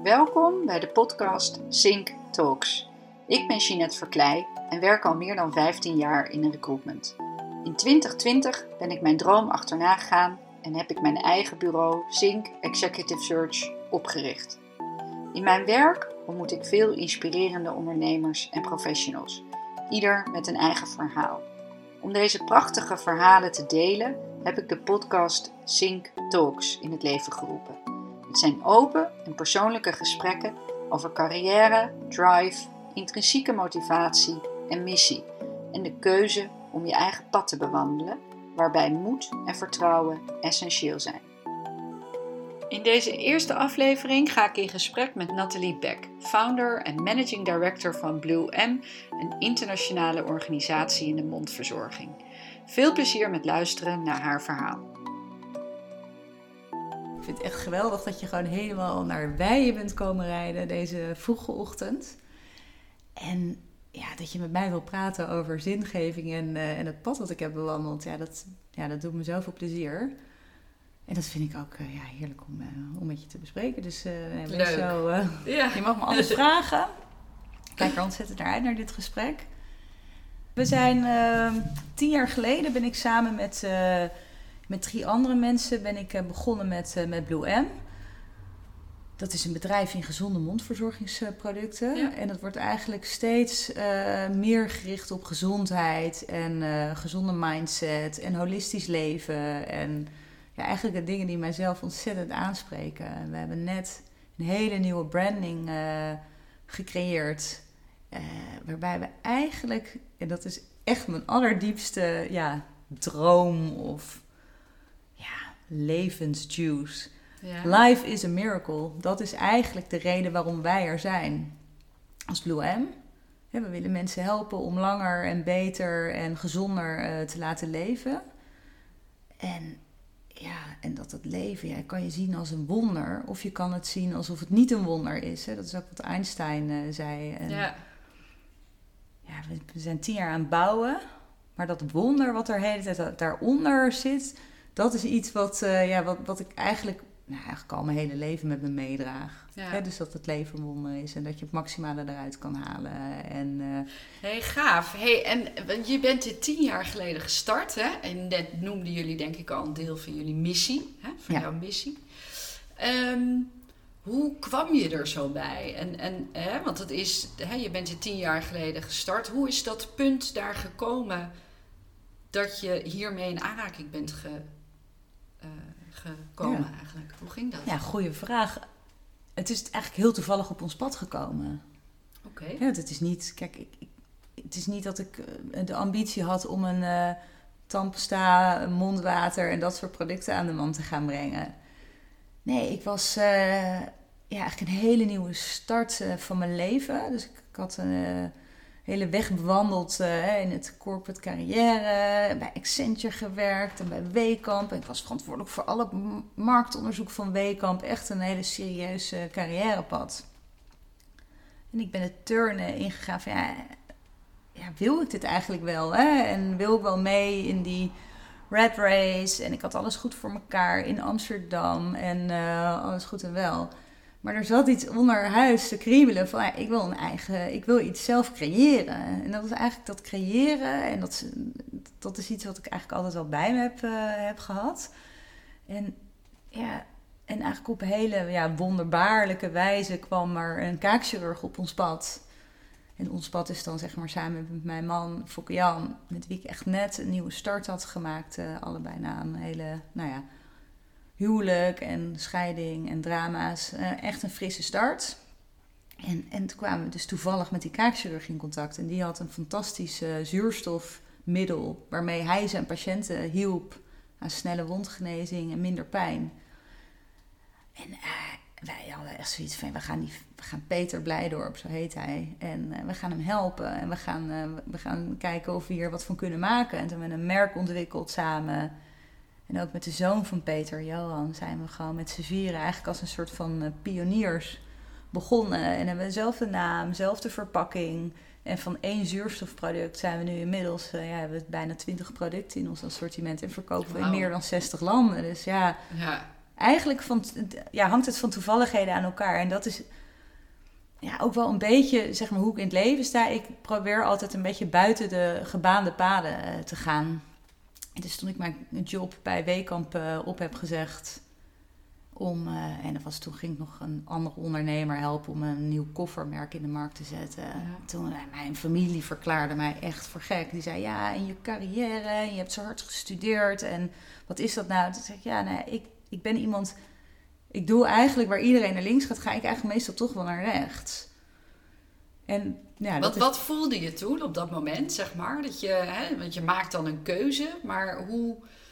Welkom bij de podcast Sync Talks. Ik ben Jeanette Verkleij en werk al meer dan 15 jaar in recruitment. In 2020 ben ik mijn droom achterna gegaan en heb ik mijn eigen bureau Sync Executive Search opgericht. In mijn werk ontmoet ik veel inspirerende ondernemers en professionals, ieder met een eigen verhaal. Om deze prachtige verhalen te delen heb ik de podcast Sync Talks in het leven geroepen. Het zijn open en persoonlijke gesprekken over carrière, drive, intrinsieke motivatie en missie. En de keuze om je eigen pad te bewandelen, waarbij moed en vertrouwen essentieel zijn. In deze eerste aflevering ga ik in gesprek met Nathalie Beck, founder en managing director van Blue M, een internationale organisatie in de mondverzorging. Veel plezier met luisteren naar haar verhaal. Ik vind het echt geweldig dat je gewoon helemaal naar Weijen bent komen rijden deze vroege ochtend. En ja, dat je met mij wil praten over zingeving en het pad dat ik heb bewandeld. Dat doet me zoveel plezier. En dat vind ik ook heerlijk om met je te bespreken. Dus leuk. Je mag me alles vragen. Ik kijk er ontzettend naar uit naar dit gesprek. We zijn 10 jaar geleden ben ik samen met 3 andere mensen begonnen met Blue M. Dat is een bedrijf in gezonde mondverzorgingsproducten. Ja. En dat wordt eigenlijk steeds meer gericht op gezondheid en gezonde mindset en holistisch leven. En ja, eigenlijk de dingen die mijzelf ontzettend aanspreken. We hebben net een hele nieuwe branding gecreëerd. Waarbij we eigenlijk, en dat is echt mijn allerdiepste droom of levensjuice. Ja. Life is a miracle. Dat is eigenlijk de reden waarom wij er zijn. Als Blue M. Ja, we willen mensen helpen om langer en beter en gezonder te laten leven. En dat het leven kan je zien als een wonder. Of je kan het zien alsof het niet een wonder is. Hè? Dat is ook wat Einstein zei. En we zijn 10 jaar aan het bouwen. Maar dat wonder wat er de hele tijd daaronder zit, dat is iets wat ik eigenlijk al mijn hele leven met me meedraag. Ja. Hè? Dus dat het leven een wonder is en dat je het maximale eruit kan halen. Hey, gaaf. Hey, en je bent dit 10 jaar geleden gestart, hè? En net noemden jullie denk ik al een deel van jullie missie, hè? Van jouw missie. Hoe kwam je er zo bij? Want het is, je bent dit 10 jaar geleden gestart. Hoe is dat punt daar gekomen dat je hiermee in aanraking bent gekomen eigenlijk? Hoe ging dat? Ja, goede vraag. Het is eigenlijk heel toevallig op ons pad gekomen. Oké. Ja, het is niet, het is niet dat ik de ambitie had om een tandpasta, mondwater en dat soort producten aan de man te gaan brengen. Nee, ik was eigenlijk een hele nieuwe start van mijn leven. Dus ik had een hele weg bewandeld in het corporate carrière, bij Accenture gewerkt en bij Wekamp. En ik was verantwoordelijk voor alle marktonderzoek van Wekamp. Echt een hele serieuze carrièrepad. En ik ben het turnen ingegaan van wil ik dit eigenlijk wel? Hè? En wil ik wel mee in die rat race? En ik had alles goed voor elkaar in Amsterdam en alles goed en wel. Maar er zat iets onder huis te kriebelen van ik wil iets zelf creëren. En dat is eigenlijk dat creëren. En dat is iets wat ik eigenlijk altijd al bij me heb gehad. En eigenlijk op een hele wonderbaarlijke wijze kwam er een kaakchirurg op ons pad. En ons pad is dan zeg maar samen met mijn man Fokkejan, met wie ik echt net een nieuwe start had gemaakt. Allebei na een hele, huwelijk en scheiding en drama's. Echt een frisse start. En toen kwamen we dus toevallig met die kaakchirurg in contact. En die had een fantastisch zuurstofmiddel waarmee hij zijn patiënten hielp aan snelle wondgenezing en minder pijn. En wij hadden echt zoiets van, we gaan Peter Blijdorp, zo heet hij. En we gaan hem helpen. En we gaan kijken of we hier wat van kunnen maken. En toen hebben we een merk ontwikkeld samen. En ook met de zoon van Peter, Johan, zijn we gewoon met z'n vieren eigenlijk als een soort van pioniers begonnen. En hebben dezelfde naam, dezelfde verpakking. En van 1 zuurstofproduct zijn we nu inmiddels, hebben we bijna 20 producten in ons assortiment. En verkopen we in meer dan 60 landen. Dus eigenlijk hangt het van toevalligheden aan elkaar. En dat is ook wel een beetje, zeg maar, hoe ik in het leven sta. Ik probeer altijd een beetje buiten de gebaande paden te gaan. En dus toen ik mijn job bij Weekamp op heb gezegd... toen ging ik nog een andere ondernemer helpen om een nieuw koffermerk in de markt te zetten. Ja. Toen mijn familie verklaarde mij echt voor gek. Die zei, ja, in je carrière, en je hebt zo hard gestudeerd. En wat is dat nou? Toen zei ik, ik ben iemand... Ik doe eigenlijk waar iedereen naar links gaat, ga ik eigenlijk meestal toch wel naar rechts. En, wat voelde je toen op dat moment, zeg maar? Dat je, want je maakt dan een keuze, maar hoe...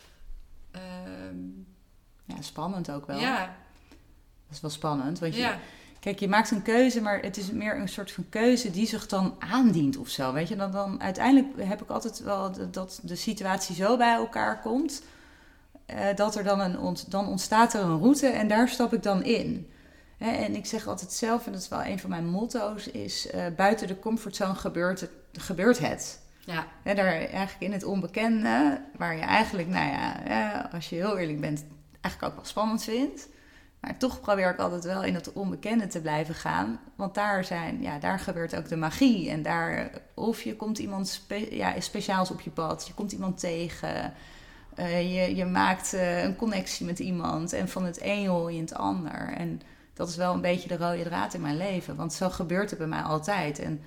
Ja, spannend ook wel. Ja. Dat is wel spannend, want je maakt een keuze, maar het is meer een soort van keuze die zich dan aandient of zo, weet je. Dan uiteindelijk heb ik altijd wel dat de situatie zo bij elkaar komt, dat er dan ontstaat er een route en daar stap ik dan in. En ik zeg altijd zelf, en dat is wel een van mijn motto's, is buiten de comfortzone gebeurt het. Ja. Daar eigenlijk in het onbekende, waar je eigenlijk, als je heel eerlijk bent, eigenlijk ook wel spannend vindt. Maar toch probeer ik altijd wel in het onbekende te blijven gaan. Want daar gebeurt ook de magie. En of je komt iemand speciaals op je pad. Je komt iemand tegen. Je maakt een connectie met iemand. En van het een hol je in het ander. En dat is wel een beetje de rode draad in mijn leven. Want zo gebeurt het bij mij altijd. En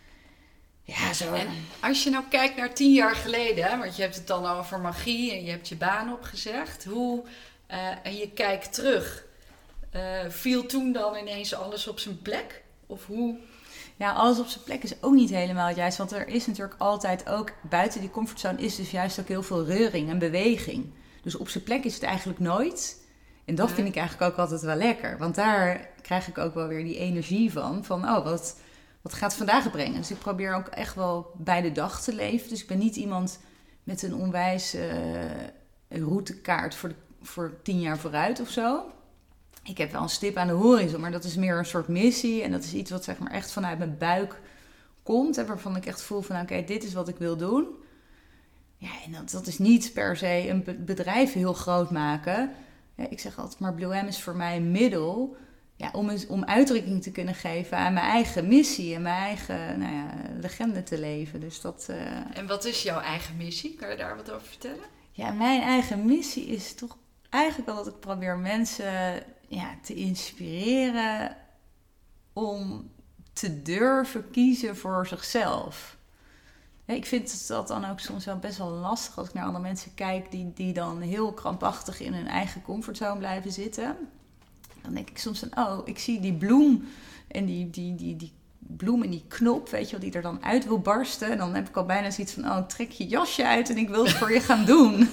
als je nou kijkt naar 10 jaar geleden, want je hebt het dan over magie en je hebt je baan opgezegd. En je kijkt terug. Viel toen dan ineens alles op zijn plek? Of hoe? Ja, alles op zijn plek is ook niet helemaal het juist. Want er is natuurlijk altijd ook, buiten die comfortzone is dus juist ook heel veel reuring en beweging. Dus op zijn plek is het eigenlijk nooit. En dat vind ik eigenlijk ook altijd wel lekker. Want daar krijg ik ook wel weer die energie van wat gaat vandaag brengen? Dus ik probeer ook echt wel bij de dag te leven. Dus ik ben niet iemand met een onwijs routekaart voor 10 jaar vooruit of zo. Ik heb wel een stip aan de horizon, maar dat is meer een soort missie. En dat is iets wat zeg maar echt vanuit mijn buik komt. En waarvan ik echt voel van oké, dit is wat ik wil doen. Ja, en dat is niet per se een bedrijf heel groot maken. Ja, ik zeg altijd, maar Blue M is voor mij een middel om uitdrukking te kunnen geven aan mijn eigen missie en mijn eigen legende te leven. Dus dat, En wat is jouw eigen missie? Kan je daar wat over vertellen? Ja, mijn eigen missie is toch eigenlijk wel dat ik probeer mensen te inspireren om te durven kiezen voor zichzelf. Ja, ik vind dat dan ook soms wel best wel lastig als ik naar andere mensen kijk die dan heel krampachtig in hun eigen comfortzone blijven zitten. Dan denk ik soms van, ik zie die bloem en die bloem en die knop, weet je wel, die er dan uit wil barsten. En dan heb ik al bijna zoiets van, trek je jasje uit en ik wil het voor je gaan doen.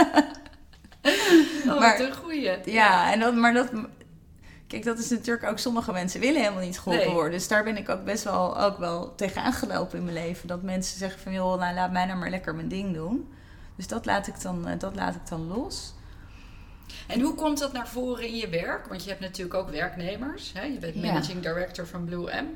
Wat een goeie. Ja, kijk, dat is natuurlijk ook, sommige mensen willen helemaal niet geholpen worden. Dus daar ben ik ook best wel ook wel tegenaan gelopen in mijn leven. Dat mensen zeggen van, joh, laat mij nou maar lekker mijn ding doen. Dus dat laat ik dan los. En hoe komt dat naar voren in je werk? Want je hebt natuurlijk ook werknemers. Hè? Je bent managing director van Blue M.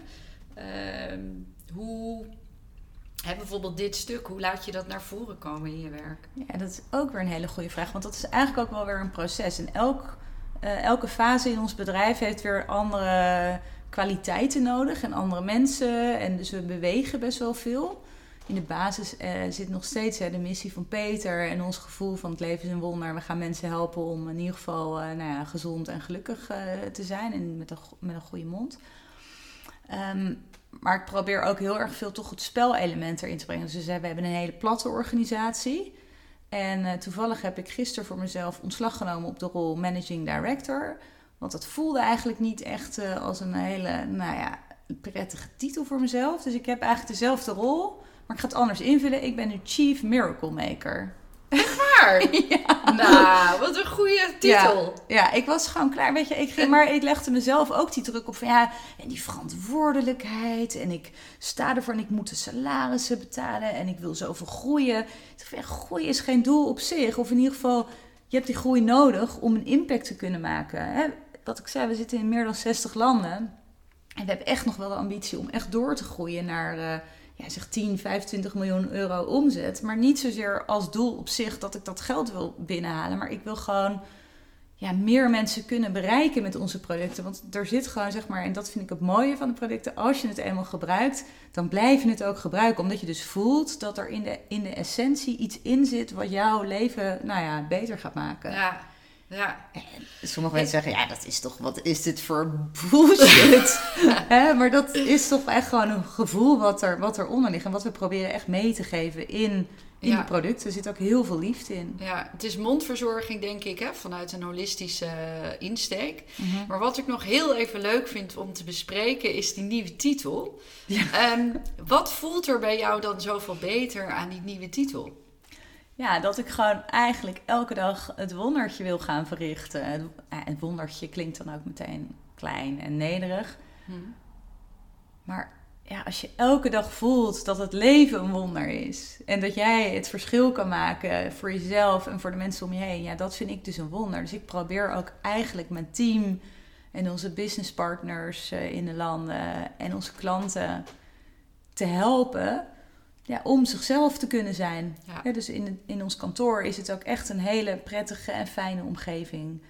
Bijvoorbeeld dit stuk, hoe laat je dat naar voren komen in je werk? Ja, dat is ook weer een hele goede vraag. Want dat is eigenlijk ook wel weer een proces. En elke fase in ons bedrijf heeft weer andere kwaliteiten nodig en andere mensen. En dus we bewegen best wel veel. In de basis zit nog steeds de missie van Peter en ons gevoel van het leven is een wonder. We gaan mensen helpen om in ieder geval gezond en gelukkig te zijn en met een goede mond. Maar ik probeer ook heel erg veel toch het spelelement erin te brengen. Dus we hebben een hele platte organisatie. En toevallig heb ik gisteren voor mezelf ontslag genomen op de rol Managing Director. Want dat voelde eigenlijk niet echt als een hele prettige titel voor mezelf. Dus ik heb eigenlijk dezelfde rol, maar ik ga het anders invullen. Ik ben nu Chief Miracle Maker. Echt waar? Ja. Nou, wat een goede titel. Ja, ik was gewoon klaar. Weet je, maar ik legde mezelf ook die druk op van en die verantwoordelijkheid. En ik sta ervoor en ik moet de salarissen betalen. En ik wil zoveel groeien. Groeien is geen doel op zich. Of in ieder geval, je hebt die groei nodig om een impact te kunnen maken. Hè? Wat ik zei, we zitten in meer dan 60 landen. En we hebben echt nog wel de ambitie om echt door te groeien naar 10, 25 miljoen euro omzet. Maar niet zozeer als doel op zich dat ik dat geld wil binnenhalen. Maar ik wil gewoon meer mensen kunnen bereiken met onze producten. Want er zit gewoon, zeg maar, en dat vind ik het mooie van de producten, als je het eenmaal gebruikt, dan blijf je het ook gebruiken. Omdat je dus voelt dat er in de essentie iets in zit wat jouw leven, beter gaat maken. Ja. En sommige mensen zeggen, dat is toch, wat is dit voor bullshit? Maar dat is toch echt gewoon een gevoel wat eronder ligt. En wat we proberen echt mee te geven in de producten. Er zit ook heel veel liefde in. Ja, het is mondverzorging, denk ik, vanuit een holistische insteek. Mm-hmm. Maar wat ik nog heel even leuk vind om te bespreken, is die nieuwe titel. Ja. Wat voelt er bij jou dan zoveel beter aan die nieuwe titel? Ja, dat ik gewoon eigenlijk elke dag het wondertje wil gaan verrichten. Het wondertje klinkt dan ook meteen klein en nederig. Maar als je elke dag voelt dat het leven een wonder is. En dat jij het verschil kan maken voor jezelf en voor de mensen om je heen. Ja, dat vind ik dus een wonder. Dus ik probeer ook eigenlijk mijn team en onze businesspartners in de landen en onze klanten te helpen om zichzelf te kunnen zijn. Ja, dus in ons kantoor is het ook echt een hele prettige en fijne omgeving.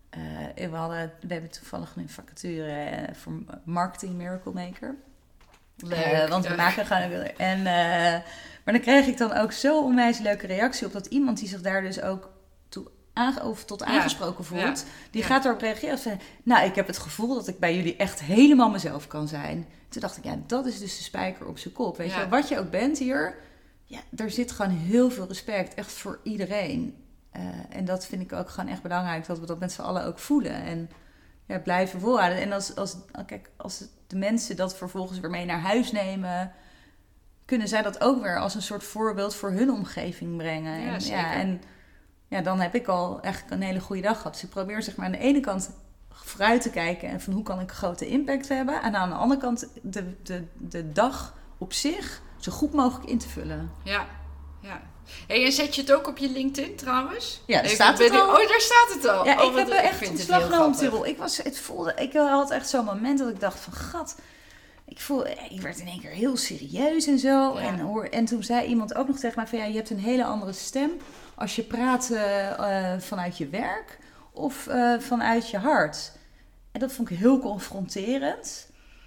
We hebben toevallig nu een vacature voor Marketing Miracle Maker. Leuk. Want we maken gewoon... maar dan kreeg ik dan ook zo onwijs leuke reactie op dat iemand die zich daar dus ook tot aangesproken voelt, die gaat erop reageren. Van, ik heb het gevoel dat ik bij jullie echt helemaal mezelf kan zijn. Toen dacht ik, dat is dus de spijker op zijn kop. Weet je, wat je ook bent hier, er zit gewoon heel veel respect, echt voor iedereen. En dat vind ik ook gewoon echt belangrijk, dat we dat met z'n allen ook voelen. En blijven volhouden. En als de mensen dat vervolgens weer mee naar huis nemen, kunnen zij dat ook weer als een soort voorbeeld voor hun omgeving brengen. Ja, zeker. En dan heb ik al eigenlijk een hele goede dag gehad. Dus ik probeer zeg maar aan de ene kant vooruit te kijken en van hoe kan ik een grote impact hebben. En aan de andere kant de dag op zich zo goed mogelijk in te vullen. Ja. Hey, en zet je het ook op je LinkedIn trouwens? Ja, daar staat het al. Oh, daar staat het al. Ja, ik heb echt een slag naar omtibbel. Ik had echt zo'n moment dat ik dacht van, gat, ik werd in één keer heel serieus en zo. Ja. En toen zei iemand ook nog tegen mij van, je hebt een hele andere stem als je praat vanuit je werk of vanuit je hart. En dat vond ik heel confronterend.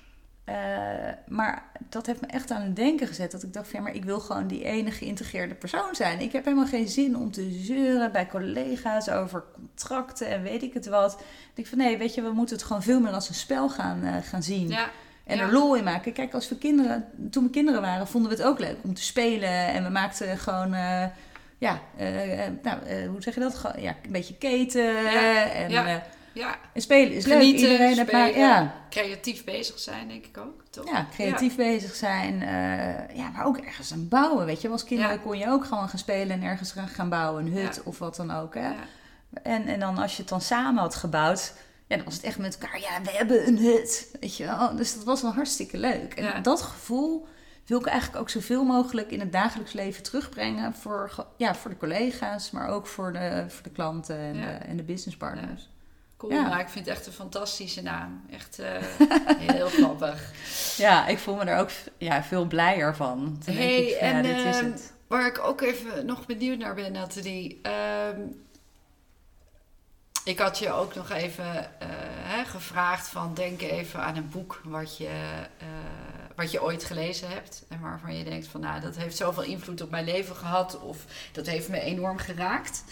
Maar dat heeft me echt aan het denken gezet. Dat ik dacht van, maar ik wil gewoon die ene geïntegreerde persoon zijn. Ik heb helemaal geen zin om te zeuren bij collega's over contracten en weet ik het wat. Ik denk van, nee, weet je, we moeten het gewoon veel meer als een spel gaan zien. Ja. En er lol in maken. Kijk, toen we kinderen waren, vonden we het ook leuk om te spelen. En we maakten gewoon, hoe zeg je dat? Een beetje keten. En spelen is genieten, leuk. Iedereen spelen, creatief bezig zijn, denk ik ook. Toch? Ja, creatief bezig zijn. Maar ook ergens aan bouwen, weet je. Als kinderen kon je ook gewoon gaan spelen en ergens gaan bouwen. Een hut of wat dan ook. Hè? Ja. En dan als je het dan samen had gebouwd, dan was het echt met elkaar, we hebben een hut. Weet je wel? Dus dat was wel hartstikke leuk. En dat gevoel wil ik eigenlijk ook zoveel mogelijk in het dagelijks leven terugbrengen voor de collega's, maar ook voor de klanten en de businesspartners. Ja. Cool, maar ik vind het echt een fantastische naam. Echt heel grappig. Ja, ik voel me er ook veel blijer van. Toen denk ik, dit is het. Waar ik ook even nog benieuwd naar ben, Nathalie. Ik had je ook nog even gevraagd van denk even aan een boek wat je ooit gelezen hebt. En waarvan je denkt van dat heeft zoveel invloed op mijn leven gehad. Of dat heeft me enorm geraakt.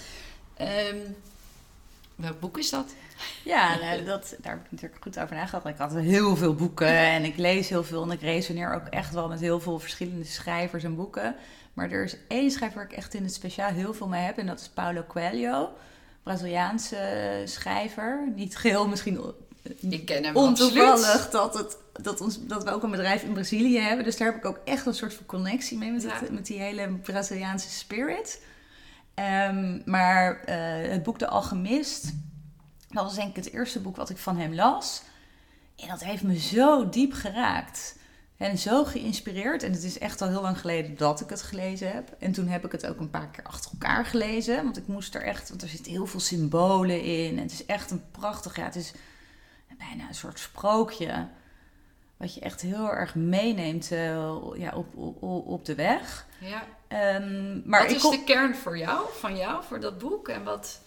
Welk boek is dat? Ja, daar heb ik natuurlijk goed over nagedacht. Ik had heel veel boeken en ik lees heel veel. En ik resoneer ook echt wel met heel veel verschillende schrijvers en boeken. Maar er is één schrijver waar ik echt in het speciaal heel veel mee heb. En dat is Paulo Coelho. Braziliaanse schrijver. Niet geheel misschien ik ken hem ontoevallig dat we ook een bedrijf in Brazilië hebben. Dus daar heb ik ook echt een soort van connectie mee met die hele Braziliaanse spirit. Maar het boek De Alchemist, dat was denk ik het eerste boek wat ik van hem las. En dat heeft me zo diep geraakt. En zo geïnspireerd. En het is echt al heel lang geleden dat ik het gelezen heb. En toen heb ik het ook een paar keer achter elkaar gelezen. Want ik moest want er zitten heel veel symbolen in. En het is echt een prachtig, het is bijna een soort sprookje. Wat je echt heel erg meeneemt op de weg. Ja. Maar wat is de kern voor jou, voor dat boek? En wat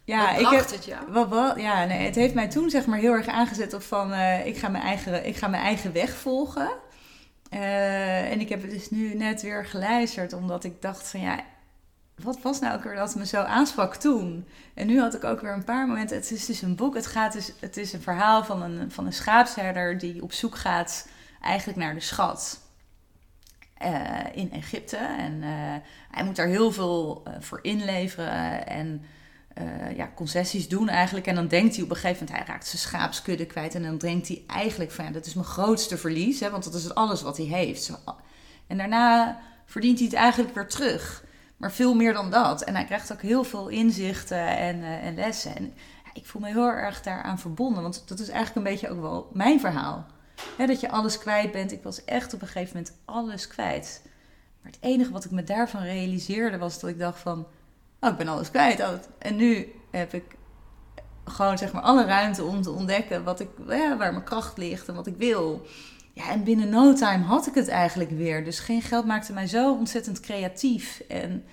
Ja, Wat bracht het jou? Het heeft mij toen zeg maar heel erg aangezet op van ik ga mijn eigen weg volgen. En ik heb het dus nu net weer geluisterd, omdat ik dacht van ja, wat was nou ook weer dat me zo aansprak toen? En nu had ik ook weer een paar momenten. Het is dus een boek. Het is een verhaal van een schaapsherder die op zoek gaat eigenlijk naar de schat in Egypte. En hij moet daar heel veel voor inleveren en concessies doen eigenlijk. En dan denkt hij op een gegeven moment, hij raakt zijn schaapskudde kwijt. En dan denkt hij eigenlijk van ja, dat is mijn grootste verlies, hè, want dat is alles wat hij heeft. En daarna verdient hij het eigenlijk weer terug. Maar veel meer dan dat. En hij krijgt ook heel veel inzichten en lessen. En ik voel me heel erg daaraan verbonden. Want dat is eigenlijk een beetje ook wel mijn verhaal. Hè, dat je alles kwijt bent. Ik was echt op een gegeven moment alles kwijt. Maar het enige wat ik me daarvan realiseerde was dat ik dacht van... Oh, ik ben alles kwijt. En nu heb ik gewoon zeg maar alle ruimte om te ontdekken waar mijn kracht ligt en wat ik wil. Ja, en binnen no time had ik het eigenlijk weer. Dus geen geld maakte mij zo ontzettend creatief. En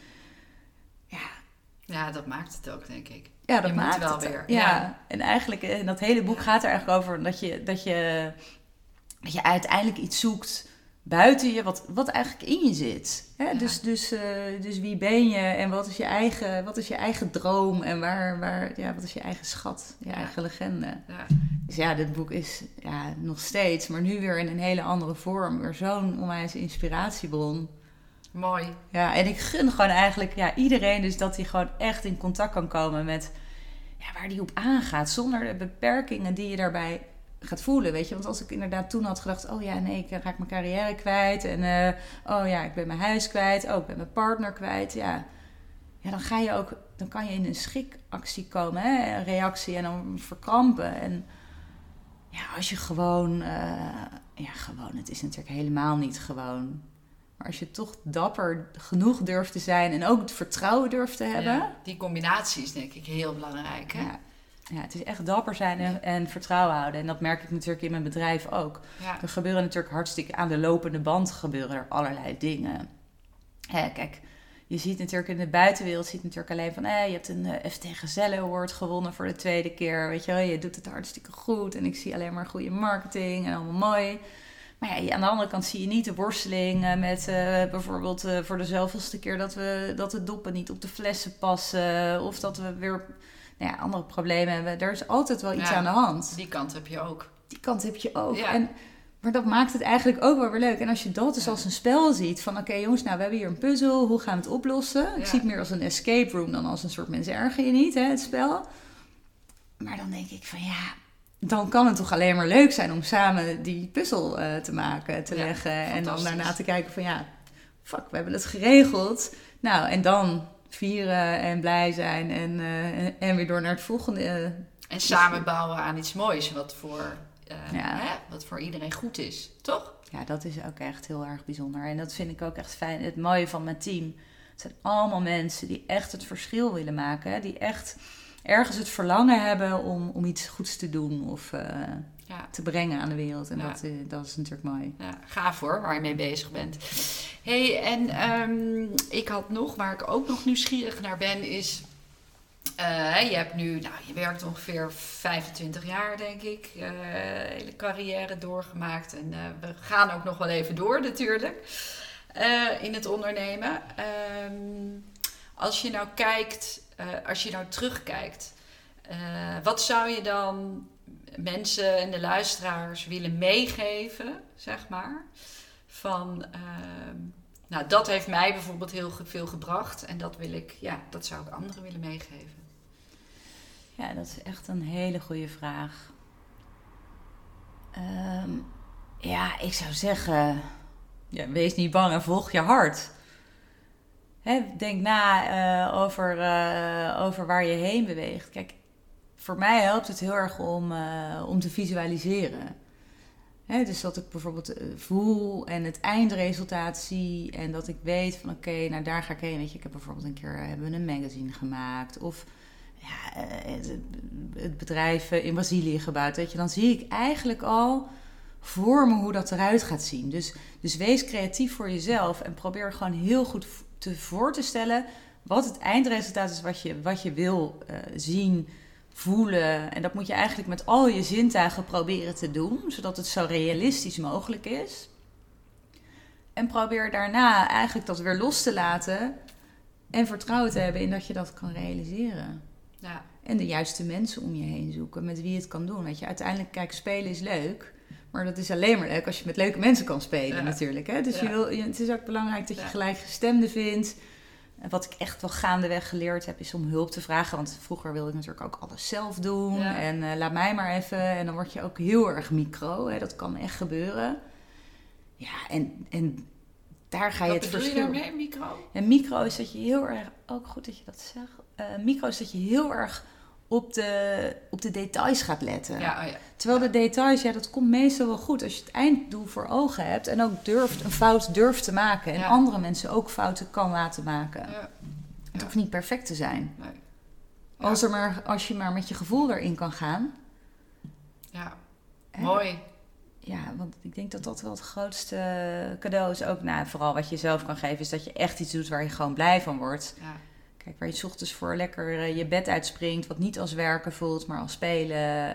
ja, dat maakt het ook, denk ik. Ja, dat je maakt moet wel het weer. Ja, en eigenlijk, dat hele boek gaat er eigenlijk over dat je uiteindelijk iets zoekt buiten je, wat eigenlijk in je zit. Hè? Ja. Dus wie ben je en wat is je eigen droom en wat is je eigen schat, je eigen legende. Ja. Dus ja, dit boek is nog steeds, maar nu weer in een hele andere vorm. Weer zo'n onwijs inspiratiebron. Mooi. Ja, en ik gun gewoon eigenlijk iedereen dus dat hij gewoon echt in contact kan komen met waar die op aangaat. Zonder de beperkingen die je daarbij gaat voelen, weet je. Want als ik inderdaad toen had gedacht, ik raak mijn carrière kwijt. En ik ben mijn huis kwijt. Ik ben mijn partner kwijt. Ja, dan kan je in een schrikactie komen, hè? Een reactie en dan verkrampen. En ja, als je gewoon, het is natuurlijk helemaal niet gewoon. Maar als je toch dapper genoeg durft te zijn en ook het vertrouwen durft te hebben. Ja, die combinatie is denk ik heel belangrijk. Hè? Ja, het is echt dapper zijn en vertrouwen houden. En dat merk ik natuurlijk in mijn bedrijf ook. Ja. Er gebeuren natuurlijk hartstikke aan de lopende band gebeuren er allerlei dingen. Kijk, je ziet natuurlijk in de buitenwereld alleen van... je hebt een FT Gazelle Award gewonnen voor de 2e keer. Weet je wel, je doet het hartstikke goed. En ik zie alleen maar goede marketing en allemaal mooi. Maar aan de andere kant zie je niet de worsteling met bijvoorbeeld voor de zoveelste keer... dat de doppen niet op de flessen passen. Of dat we weer andere problemen hebben. Er is altijd wel iets aan de hand. Die kant heb je ook. Ja. Maar dat maakt het eigenlijk ook wel weer leuk. En als je dat dus als een spel ziet... van oké, jongens, we hebben hier een puzzel. Hoe gaan we het oplossen? Ik zie het meer als een escape room... dan als een soort mensen erger je niet, hè, het spel. Maar dan denk ik van dan kan het toch alleen maar leuk zijn... om samen die puzzel te maken, te leggen. En dan daarna te kijken van we hebben het geregeld. Nou, en dan vieren en blij zijn en weer door naar het volgende. En samen bouwen aan iets moois wat voor iedereen goed is, toch? Ja, dat is ook echt heel erg bijzonder. En dat vind ik ook echt fijn. Het mooie van mijn team. Het zijn allemaal mensen die echt het verschil willen maken. Die echt ergens het verlangen hebben om iets goeds te doen of te brengen aan de wereld. En dat is natuurlijk mooi. Ja, gaaf hoor, waar je mee bezig bent. Hey, en ik had nog, waar ik ook nog nieuwsgierig naar ben, is... je hebt nu, je werkt ongeveer 25 jaar, denk ik. Hele carrière doorgemaakt. En we gaan ook nog wel even door, natuurlijk. In het ondernemen. Als je nou terugkijkt. Wat zou je dan mensen en de luisteraars willen meegeven, zeg maar? Van... dat heeft mij bijvoorbeeld heel veel gebracht. En dat zou ik anderen willen meegeven. Ja, dat is echt een hele goede vraag. Ik zou zeggen... wees niet bang en volg je hart. Denk na over waar je heen beweegt. Kijk, voor mij helpt het heel erg om te visualiseren. Dus dat ik bijvoorbeeld voel en het eindresultaat zie. En dat ik weet van daar ga ik heen. Weet je, ik heb bijvoorbeeld hebben we een magazine gemaakt. Of het bedrijf in Brazilië gebouwd. Weet je, dan zie ik eigenlijk al voor me hoe dat eruit gaat zien. Dus wees creatief voor jezelf. En probeer gewoon heel goed voor te stellen wat het eindresultaat is wat je wil zien, voelen. En dat moet je eigenlijk met al je zintuigen proberen te doen, zodat het zo realistisch mogelijk is. En probeer daarna eigenlijk dat weer los te laten en vertrouwen te hebben in dat je dat kan realiseren. Ja. En de juiste mensen om je heen zoeken met wie je het kan doen. Weet je, uiteindelijk, kijk, spelen is leuk. Maar dat is alleen maar leuk als je met leuke mensen kan spelen natuurlijk. Hè? Dus het is ook belangrijk dat je gelijkgestemden vindt. En wat ik echt wel gaandeweg geleerd heb, is om hulp te vragen. Want vroeger wilde ik natuurlijk ook alles zelf doen. Ja. En laat mij maar even. En dan word je ook heel erg micro. Hè? Dat kan echt gebeuren. Ja, en daar ga je het verschil. Wat bedoel je daarmee, micro? En micro is dat je heel erg, ook goed dat je dat zegt. Micro is dat je heel erg op de details gaat letten. Ja. Terwijl de details, dat komt meestal wel goed als je het einddoel voor ogen hebt en ook een fout durft te maken. En andere mensen ook fouten kan laten maken. Ja. Het hoeft niet perfect te zijn. Nee. Als je maar met je gevoel erin kan gaan. Ja, mooi. Ja, want ik denk dat dat wel het grootste cadeau is. Ook vooral wat je zelf kan geven, is dat je echt iets doet waar je gewoon blij van wordt. Ja. Kijk, waar je 's ochtends voor lekker je bed uitspringt, wat niet als werken voelt, maar als spelen.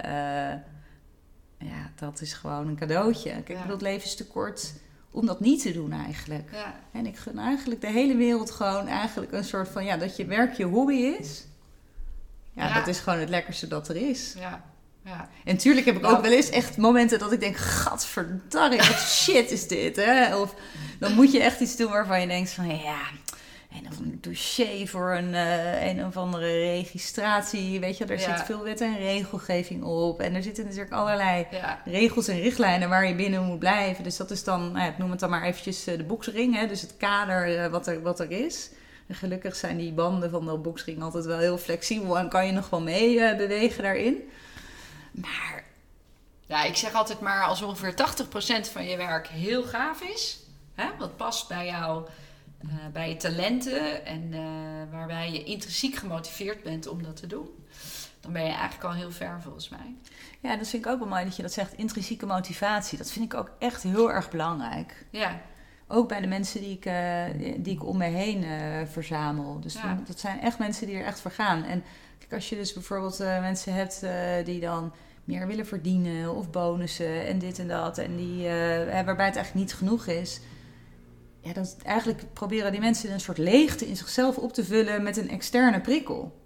Dat is gewoon een cadeautje. Kijk, ik bedoel, het leven is te kort om dat niet te doen eigenlijk. Ja. En ik gun eigenlijk de hele wereld gewoon eigenlijk een soort van, dat je werk je hobby is. Ja, dat is gewoon het lekkerste dat er is. Ja. Ja. En natuurlijk heb ik ook wel eens echt momenten dat ik denk, gadverdarrie, wat shit is dit, hè? Of dan moet je echt iets doen waarvan je denkt van, en of een dossier voor een of andere registratie, weet je, er zit veel wet en regelgeving op. En er zitten natuurlijk allerlei regels en richtlijnen waar je binnen moet blijven. Dus dat is dan, ik noem het dan maar eventjes de boksring, hè? Dus het kader wat er is. En gelukkig zijn die banden van de boksring altijd wel heel flexibel en kan je nog wel mee bewegen daarin. Maar ja, ik zeg altijd maar, als ongeveer 80% van je werk heel gaaf is, hè, wat past bij jou, bij je talenten en waarbij je intrinsiek gemotiveerd bent om dat te doen, dan ben je eigenlijk al heel ver volgens mij. Ja, dat vind ik ook wel mooi dat je dat zegt, intrinsieke motivatie. Dat vind ik ook echt heel erg belangrijk. Ja. Ook bij de mensen die ik om me heen verzamel. Dus dat zijn echt mensen die er echt voor gaan. En kijk, als je dus bijvoorbeeld mensen hebt die dan meer willen verdienen of bonussen en dit en dat. En die, waarbij het eigenlijk niet genoeg is. Ja, dan eigenlijk proberen die mensen een soort leegte in zichzelf op te vullen met een externe prikkel.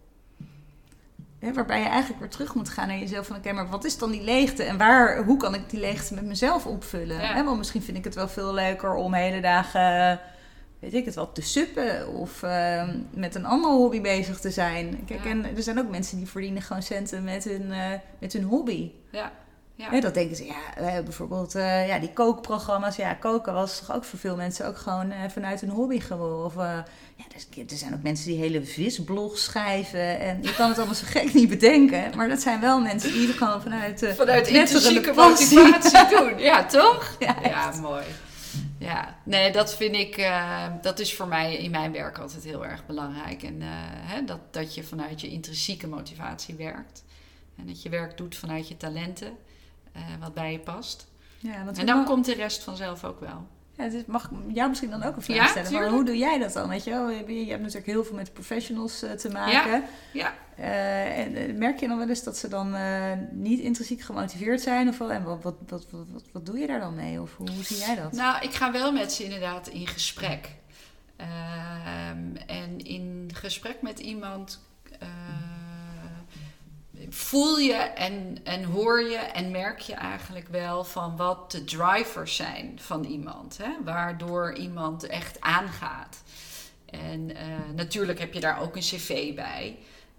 Ja, waarbij je eigenlijk weer terug moet gaan naar jezelf van oké, maar wat is dan die leegte? En hoe kan ik die leegte met mezelf opvullen? Ja. Want misschien vind ik het wel veel leuker om hele dagen, weet ik het wel, te suppen of met een andere hobby bezig te zijn. Kijk, en er zijn ook mensen die verdienen gewoon centen met hun hobby. Ja. Ja. Ja, dat denken ze, bijvoorbeeld die kookprogramma's. Ja, koken was toch ook voor veel mensen ook gewoon vanuit een hobby gewoon. Of er zijn ook mensen die hele visblogs schrijven. En je kan het allemaal zo gek niet bedenken. Maar dat zijn wel mensen die het gewoon vanuit intrinsieke motivatie doen. Ja, toch? Ja, mooi. Ja, nee, dat vind ik, dat is voor mij in mijn werk altijd heel erg belangrijk. En dat je vanuit je intrinsieke motivatie werkt. En dat je werk doet vanuit je talenten. Wat bij je past. Ja, en dan komt de rest vanzelf ook wel. Ja, dus mag ik jou misschien dan ook een vraag stellen? Maar hoe doe jij dat dan? Weet je wel? Je hebt natuurlijk heel veel met professionals te maken. Ja. En merk je dan wel eens dat ze dan niet intrinsiek gemotiveerd zijn? En wat doe je daar dan mee? Of hoe zie jij dat? Nou, ik ga wel met ze inderdaad in gesprek. En in gesprek met iemand voel je en hoor je en merk je eigenlijk wel van wat de drivers zijn van iemand. Hè? Waardoor iemand echt aangaat. En natuurlijk heb je daar ook een cv bij.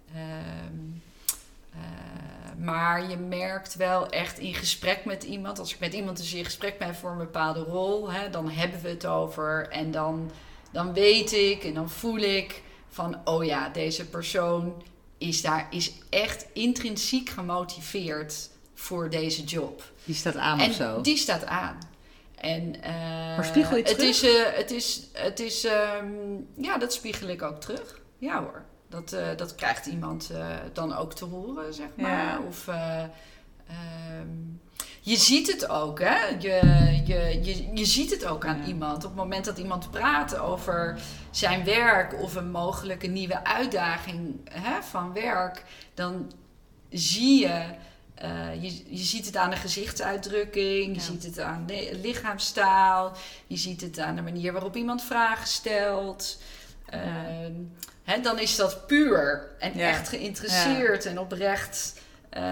Maar je merkt wel echt in gesprek met iemand. Als ik met iemand dus in gesprek ben voor een bepaalde rol, dan hebben we het over. En dan weet ik en dan voel ik van, oh ja, deze persoon is echt intrinsiek gemotiveerd voor deze job. Die staat aan of zo? Die staat aan. En, maar spiegel je het terug? Dat spiegel ik ook terug. Ja hoor. Dat krijgt iemand dan ook te horen, zeg maar. Ja. Of, je ziet het ook, hè? Je ziet het ook aan iemand. Op het moment dat iemand praat over zijn werk of een mogelijke nieuwe uitdaging van werk, dan zie je, je ziet het aan de gezichtsuitdrukking, je ziet het aan de lichaamstaal, je ziet het aan de manier waarop iemand vragen stelt. Dan is dat puur en echt geïnteresseerd en oprecht.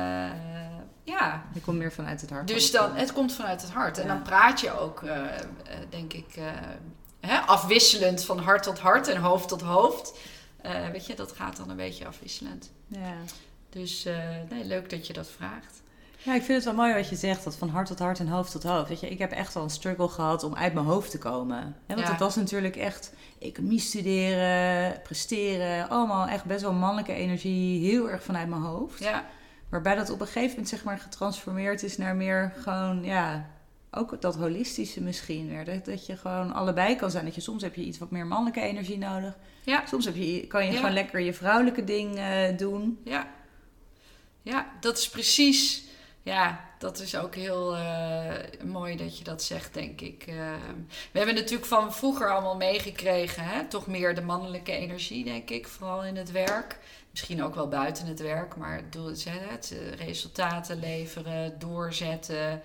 Je komt meer vanuit het hart. Dus het komt vanuit het hart. En dan praat je ook, denk ik, afwisselend van hart tot hart en hoofd tot hoofd. Weet je, dat gaat dan een beetje afwisselend. Ja. Dus leuk dat je dat vraagt. Ja, ik vind het wel mooi wat je zegt, dat van hart tot hart en hoofd tot hoofd. Weet je, ik heb echt wel een struggle gehad om uit mijn hoofd te komen. Want het was natuurlijk echt economie studeren, presteren, allemaal echt best wel mannelijke energie, heel erg vanuit mijn hoofd. Ja. Waarbij dat op een gegeven moment zeg maar getransformeerd is naar meer gewoon, ook dat holistische misschien weer. Dat je gewoon allebei kan zijn. Dat je soms heb je iets wat meer mannelijke energie nodig. Ja. Soms kan je gewoon lekker je vrouwelijke ding doen. Ja, dat is precies. Ja, dat is ook heel mooi dat je dat zegt, denk ik. We hebben natuurlijk van vroeger allemaal meegekregen, toch meer de mannelijke energie, denk ik, vooral in het werk. Misschien ook wel buiten het werk, maar het resultaten leveren, doorzetten,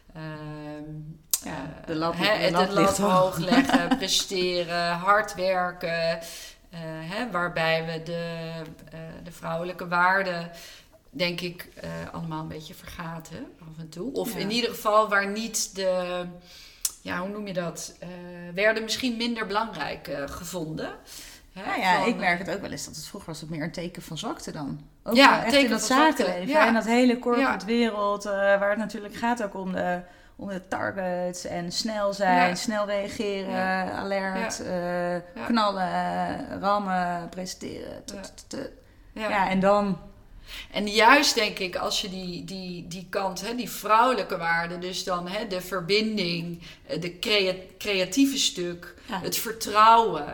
de lat hoog leggen, presteren, hard werken. Waarbij we de vrouwelijke waarden, denk ik, allemaal een beetje vergaten af en toe. Of in ieder geval waar niet de, hoe noem je dat, werden misschien minder belangrijk gevonden. Ik merk het ook wel eens dat het vroeger was het meer een teken van zwakte dan. Ook echt in dat zakenleven. Ja. En dat hele corporate wereld, waar het natuurlijk gaat ook om de targets en snel zijn, snel reageren, alert, knallen, rammen, presenteren. En dan. En juist denk ik, als je die kant, die vrouwelijke waarde, dus dan de verbinding, de creatieve stuk, het vertrouwen,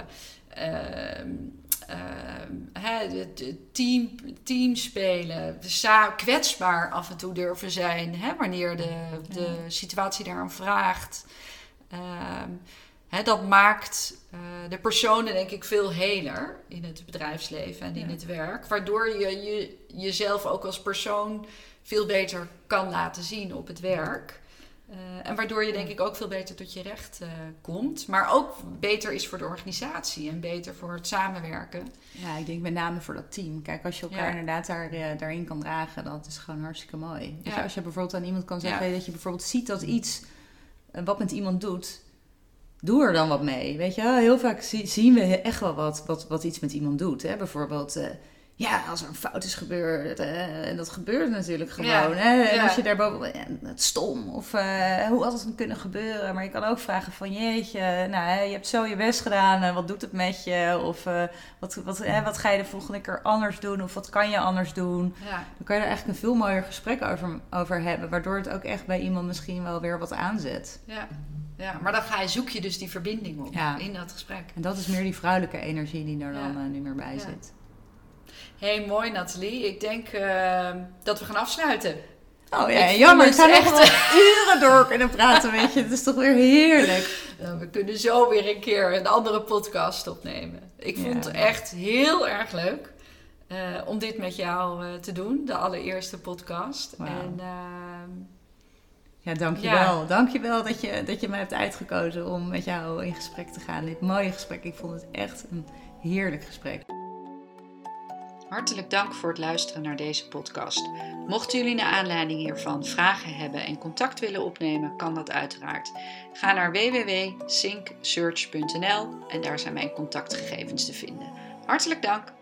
het team spelen, kwetsbaar af en toe durven zijn, wanneer de situatie daarom vraagt. Dat maakt de personen, denk ik, veel heler in het bedrijfsleven en in het werk. Waardoor je jezelf ook als persoon veel beter kan laten zien op het werk. En waardoor je, denk ik, ook veel beter tot je recht komt. Maar ook beter is voor de organisatie en beter voor het samenwerken. Ja, ik denk met name voor dat team. Kijk, als je elkaar inderdaad daarin kan dragen, dat is gewoon hartstikke mooi. Dus als je bijvoorbeeld aan iemand kan zeggen dat je bijvoorbeeld ziet dat iets wat met iemand doet, doe er dan wat mee. Weet je, heel vaak zien we echt wel wat iets met iemand doet. Hè? Bijvoorbeeld, als er een fout is gebeurd. En dat gebeurt natuurlijk gewoon. Hè? En als je daarboven, het stom. Of hoe had het kunnen gebeuren? Maar je kan ook vragen van, jeetje, je hebt zo je best gedaan. Wat doet het met je? Of wat ga je de volgende keer anders doen? Of wat kan je anders doen? Ja. Dan kan je er eigenlijk een veel mooier gesprek over hebben. Waardoor het ook echt bij iemand misschien wel weer wat aanzet. Ja, maar dan zoek je dus die verbinding op in dat gesprek. En dat is meer die vrouwelijke energie die er dan nu meer bij zit. Hey, mooi Nathalie. Ik denk dat we gaan afsluiten. Oh ja, jammer. Ik zou nog wel uren door kunnen praten, weet je. Het is toch weer heerlijk. We kunnen zo weer een keer een andere podcast opnemen. Ik vond het echt heel erg leuk om dit met jou te doen. De allereerste podcast. Wow. En dankjewel. Dankjewel dat je mij hebt uitgekozen om met jou in gesprek te gaan. Dit mooie gesprek. Ik vond het echt een heerlijk gesprek. Hartelijk dank voor het luisteren naar deze podcast. Mochten jullie naar aanleiding hiervan vragen hebben en contact willen opnemen, kan dat uiteraard. Ga naar www.syncsearch.nl en daar zijn mijn contactgegevens te vinden. Hartelijk dank!